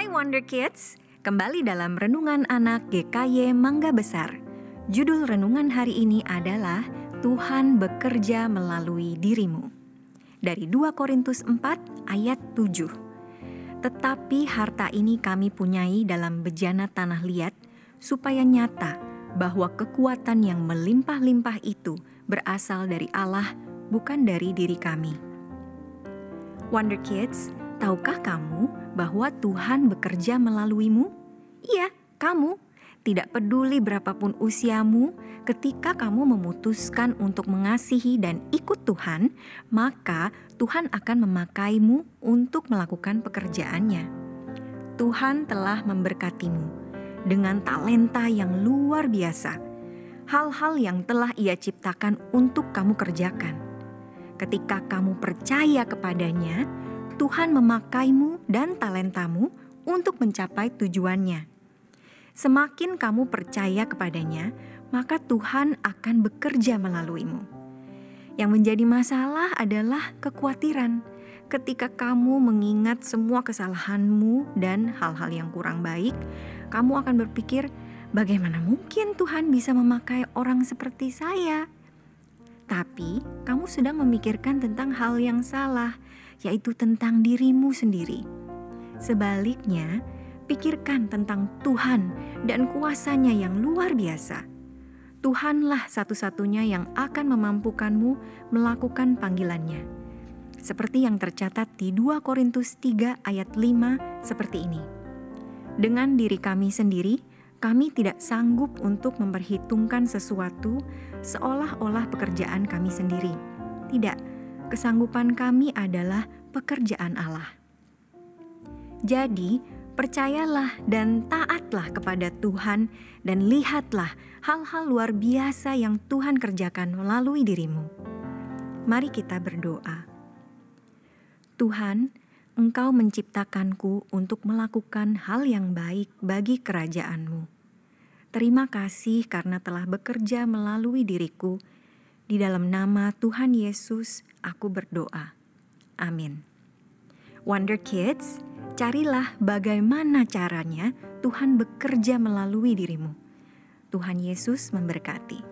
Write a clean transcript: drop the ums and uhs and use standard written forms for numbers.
Hai Wonder Kids, kembali dalam Renungan Anak GKY Mangga Besar. Judul renungan hari ini adalah Tuhan bekerja melalui dirimu. Dari 2 Korintus 4 ayat 7. Tetapi harta ini kami punyai dalam bejana tanah liat, supaya nyata bahwa kekuatan yang melimpah-limpah itu berasal dari Allah, bukan dari diri kami. Wonder Kids, tahukah kamu bahwa Tuhan bekerja melaluimu? Iya, kamu. Tidak peduli berapapun usiamu, ketika kamu memutuskan untuk mengasihi dan ikut Tuhan, maka Tuhan akan memakaimu untuk melakukan pekerjaannya. Tuhan telah memberkatimu dengan talenta yang luar biasa, hal-hal yang telah Ia ciptakan untuk kamu kerjakan. Ketika kamu percaya kepadanya, Tuhan memakaimu dan talentamu untuk mencapai tujuannya. Semakin kamu percaya kepadanya, maka Tuhan akan bekerja melaluimu. Yang menjadi masalah adalah kekhawatiran. Ketika kamu mengingat semua kesalahanmu dan hal-hal yang kurang baik, kamu akan berpikir, bagaimana mungkin Tuhan bisa memakai orang seperti saya? Tapi kamu sedang memikirkan tentang hal yang salah, yaitu tentang dirimu sendiri. Sebaliknya, pikirkan tentang Tuhan dan kuasa-Nya yang luar biasa. Tuhanlah satu-satunya yang akan memampukanmu melakukan panggilan-Nya. Seperti yang tercatat di 2 Korintus 3 ayat 5 seperti ini. Dengan diri kami sendiri, kami tidak sanggup untuk memperhitungkan sesuatu seolah-olah pekerjaan kami sendiri. Tidak, kesanggupan kami adalah pekerjaan Allah. Jadi, percayalah dan taatlah kepada Tuhan dan lihatlah hal-hal luar biasa yang Tuhan kerjakan melalui dirimu. Mari kita berdoa. Tuhan, Engkau menciptakanku untuk melakukan hal yang baik bagi kerajaan-Mu. Terima kasih karena telah bekerja melalui diriku. Di dalam nama Tuhan Yesus, aku berdoa. Amin. Wonder Kids, carilah bagaimana caranya Tuhan bekerja melalui dirimu. Tuhan Yesus memberkati.